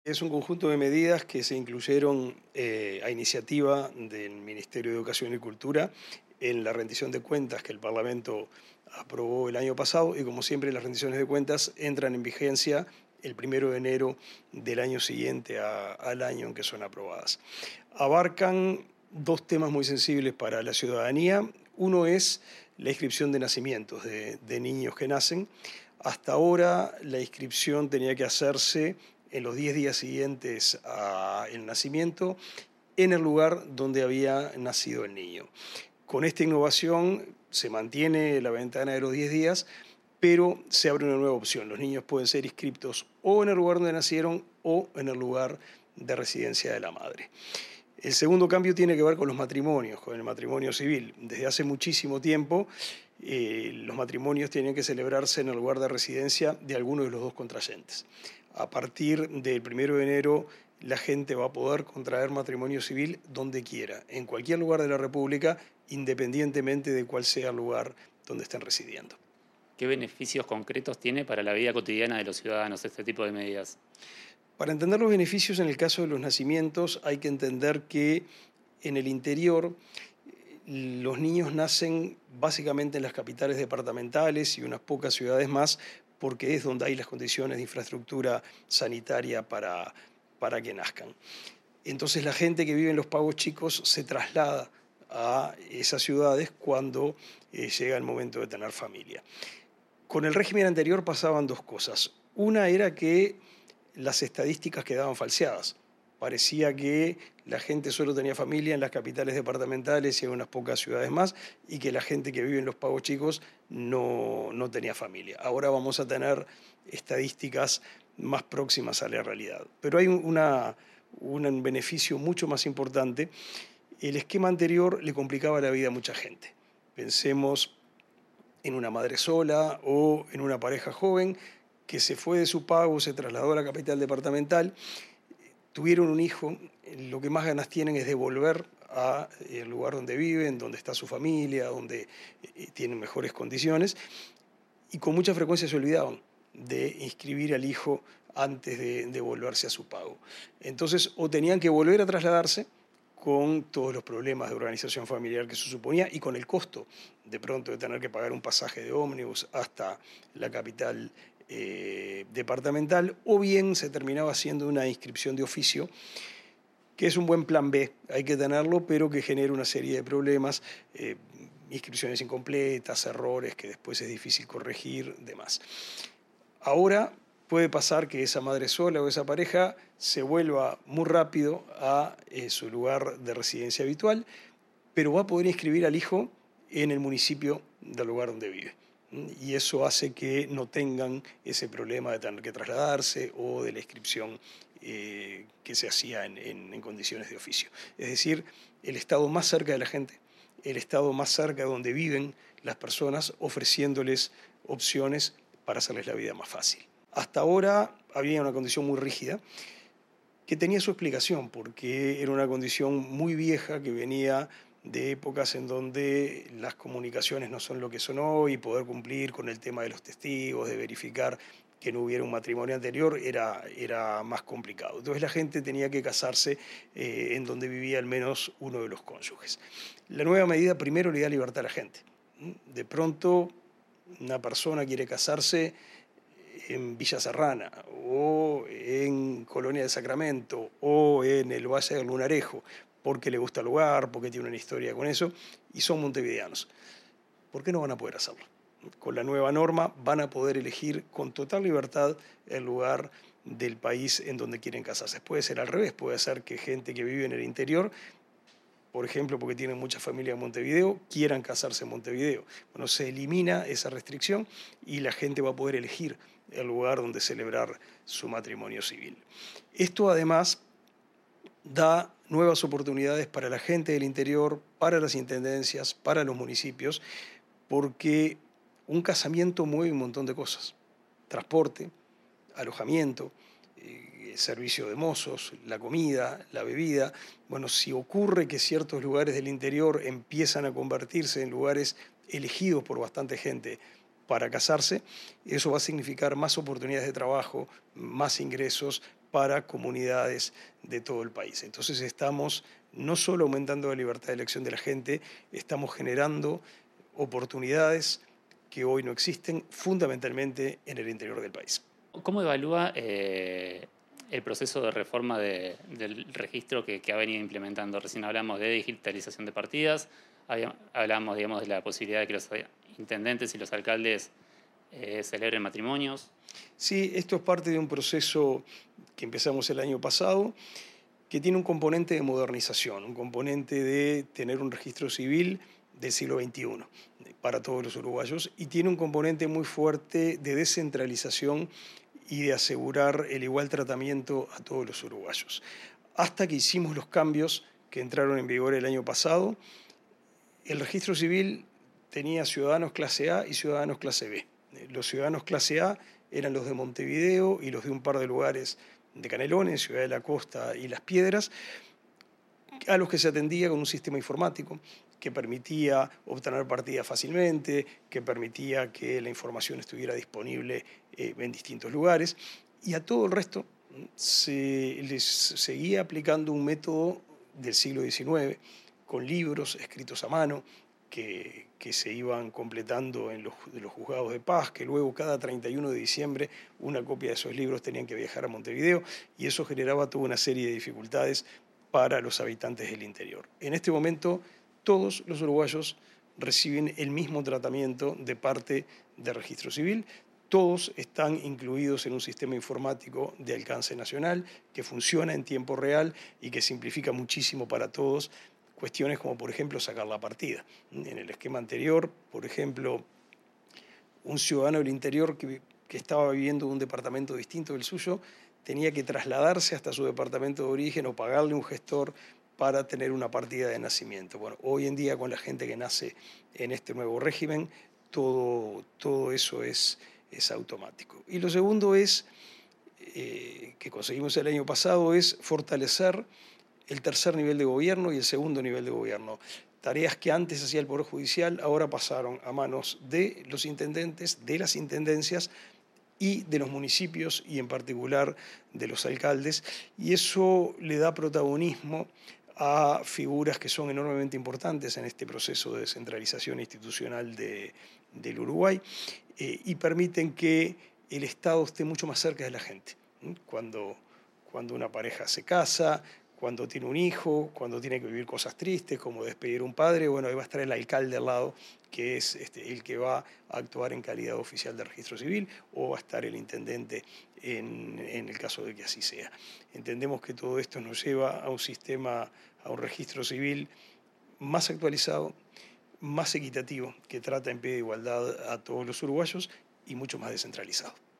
Es un conjunto de medidas que se incluyeron a iniciativa del Ministerio de Educación y Cultura en la rendición de cuentas que el Parlamento aprobó el año pasado y como siempre las rendiciones de cuentas entran en vigencia el 1 de enero del año siguiente al año en que son aprobadas. Abarcan dos temas muy sensibles para la ciudadanía. Uno es la inscripción de nacimientos de niños que nacen. Hasta ahora la inscripción tenía que hacerse en los 10 días siguientes al nacimiento en el lugar donde había nacido el niño. Con esta innovación se mantiene la ventana de los 10 días, pero se abre una nueva opción. Los niños pueden ser inscriptos o en el lugar donde nacieron o en el lugar de residencia de la madre. El segundo cambio tiene que ver con los matrimonios, con el matrimonio civil. Desde hace muchísimo tiempo los matrimonios tienen que celebrarse en el lugar de residencia de alguno de los dos contrayentes. A partir del 1 de enero la gente va a poder contraer matrimonio civil donde quiera, en cualquier lugar de la República, independientemente de cuál sea el lugar donde estén residiendo. ¿Qué beneficios concretos tiene para la vida cotidiana de los ciudadanos este tipo de medidas? Para entender los beneficios en el caso de los nacimientos hay que entender que en el interior los niños nacen básicamente en las capitales departamentales y unas pocas ciudades más porque es donde hay las condiciones de infraestructura sanitaria para que nazcan. Entonces la gente que vive en los pagos chicos se traslada a esas ciudades cuando llega el momento de tener familia. Con el régimen anterior pasaban dos cosas. Una era que las estadísticas quedaban falseadas. Parecía que la gente solo tenía familia en las capitales departamentales y en unas pocas ciudades más, y que la gente que vive en los pagos chicos no tenía familia. Ahora vamos a tener estadísticas más próximas a la realidad. Pero hay un beneficio mucho más importante. El esquema anterior le complicaba la vida a mucha gente. Pensemos en una madre sola o en una pareja joven que se fue de su pago, se trasladó a la capital departamental, tuvieron un hijo, lo que más ganas tienen es de volver al lugar donde viven, donde está su familia, donde tienen mejores condiciones, y con mucha frecuencia se olvidaban de inscribir al hijo antes de volverse a su pago. Entonces, o tenían que volver a trasladarse con todos los problemas de organización familiar que eso suponía y con el costo de pronto de tener que pagar un pasaje de ómnibus hasta la capital departamental, o bien se terminaba haciendo una inscripción de oficio, que es un buen plan B, hay que tenerlo, pero que genera una serie de problemas, inscripciones incompletas, errores que después es difícil corregir, demás. Ahora puede pasar que esa madre sola o esa pareja se vuelva muy rápido a su lugar de residencia habitual, pero va a poder inscribir al hijo en el municipio del lugar donde vive. Y eso hace que no tengan ese problema de tener que trasladarse o de la inscripción que se hacía en condiciones de oficio. Es decir, el Estado más cerca de la gente, el Estado más cerca de donde viven las personas, ofreciéndoles opciones para hacerles la vida más fácil. Hasta ahora había una condición muy rígida que tenía su explicación, porque era una condición muy vieja que venía de épocas en donde las comunicaciones no son lo que son hoy, y poder cumplir con el tema de los testigos, de verificar que no hubiera un matrimonio anterior, era más complicado. Entonces la gente tenía que casarse en donde vivía al menos uno de los cónyuges. La nueva medida primero le da libertad a la gente. De pronto una persona quiere casarse en Villa Serrana o en Colonia del Sacramento o en el Valle del Lunarejo, porque le gusta el lugar, porque tiene una historia con eso, y son montevideanos. ¿Por qué no van a poder hacerlo? Con la nueva norma van a poder elegir con total libertad el lugar del país en donde quieren casarse. Puede ser al revés, puede ser que gente que vive en el interior, por ejemplo, porque tienen mucha familia en Montevideo, quieran casarse en Montevideo. Bueno, se elimina esa restricción y la gente va a poder elegir el lugar donde celebrar su matrimonio civil. Esto además da nuevas oportunidades para la gente del interior, para las intendencias, para los municipios, porque un casamiento mueve un montón de cosas. Transporte, alojamiento, servicio de mozos, la comida, la bebida. Bueno, si ocurre que ciertos lugares del interior empiezan a convertirse en lugares elegidos por bastante gente para casarse, eso va a significar más oportunidades de trabajo, más ingresos para comunidades de todo el país. Entonces estamos no solo aumentando la libertad de elección de la gente, estamos generando oportunidades que hoy no existen, fundamentalmente en el interior del país. ¿Cómo evalúa el proceso de reforma del registro que ha venido implementando? Recién hablamos de digitalización de partidas, hablamos, digamos, de la posibilidad de que los intendentes y los alcaldes celebren matrimonios. Sí, esto es parte de un proceso que empezamos el año pasado, que tiene un componente de modernización, un componente de tener un registro civil del siglo XXI para todos los uruguayos, y tiene un componente muy fuerte de descentralización y de asegurar el igual tratamiento a todos los uruguayos. Hasta que hicimos los cambios que entraron en vigor el año pasado, el registro civil tenía ciudadanos clase A y ciudadanos clase B. Los ciudadanos clase A eran los de Montevideo y los de un par de lugares de Canelones, Ciudad de la Costa y Las Piedras, a los que se atendía con un sistema informático que permitía obtener partidas fácilmente, que permitía que la información estuviera disponible en distintos lugares, y a todo el resto se les seguía aplicando un método del siglo XIX, con libros escritos a mano, que se iban completando en los juzgados de paz, que luego cada 31 de diciembre una copia de esos libros tenían que viajar a Montevideo, y eso generaba toda una serie de dificultades para los habitantes del interior. En este momento, todos los uruguayos reciben el mismo tratamiento de parte del Registro Civil. Todos están incluidos en un sistema informático de alcance nacional que funciona en tiempo real y que simplifica muchísimo para todos cuestiones como, por ejemplo, sacar la partida. En el esquema anterior, por ejemplo, un ciudadano del interior que estaba viviendo en un departamento distinto del suyo tenía que trasladarse hasta su departamento de origen o pagarle un gestor para tener una partida de nacimiento. Bueno, hoy en día, con la gente que nace en este nuevo régimen, todo eso es automático. Y lo segundo es, que conseguimos el año pasado, es fortalecer el tercer nivel de gobierno y el segundo nivel de gobierno. Tareas que antes hacía el Poder Judicial ahora pasaron a manos de los intendentes, de las intendencias y de los municipios, y en particular de los alcaldes, y eso le da protagonismo a figuras que son enormemente importantes en este proceso de descentralización institucional del Uruguay, y permiten que el Estado esté mucho más cerca de la gente. Cuando una pareja se casa, cuando tiene un hijo, cuando tiene que vivir cosas tristes como despedir a un padre, bueno, ahí va a estar el alcalde al lado, que es el que va a actuar en calidad oficial de registro civil, o va a estar el intendente en el caso de que así sea. Entendemos que todo esto nos lleva a un sistema, a un registro civil más actualizado, más equitativo, que trata en pie de igualdad a todos los uruguayos y mucho más descentralizado.